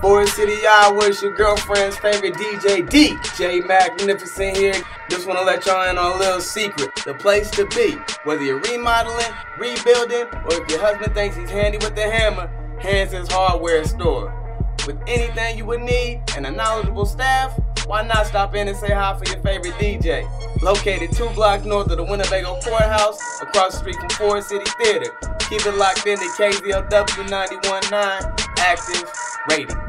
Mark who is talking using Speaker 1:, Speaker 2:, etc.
Speaker 1: Forest City, Iowa, it's your girlfriend's favorite DJ, DJ Magnificent here. Just want to let y'all in on a little secret. The place to be, whether you're remodeling, rebuilding, or if your husband thinks he's handy with the hammer, Hanson's Hardware Store. With anything you would need and a knowledgeable staff, why not stop in and say hi for your favorite DJ? Located 2 blocks north of the Winnebago Courthouse, across the street from Forest City Theater. Keep it locked in to KZLW 91.9 Active Radio.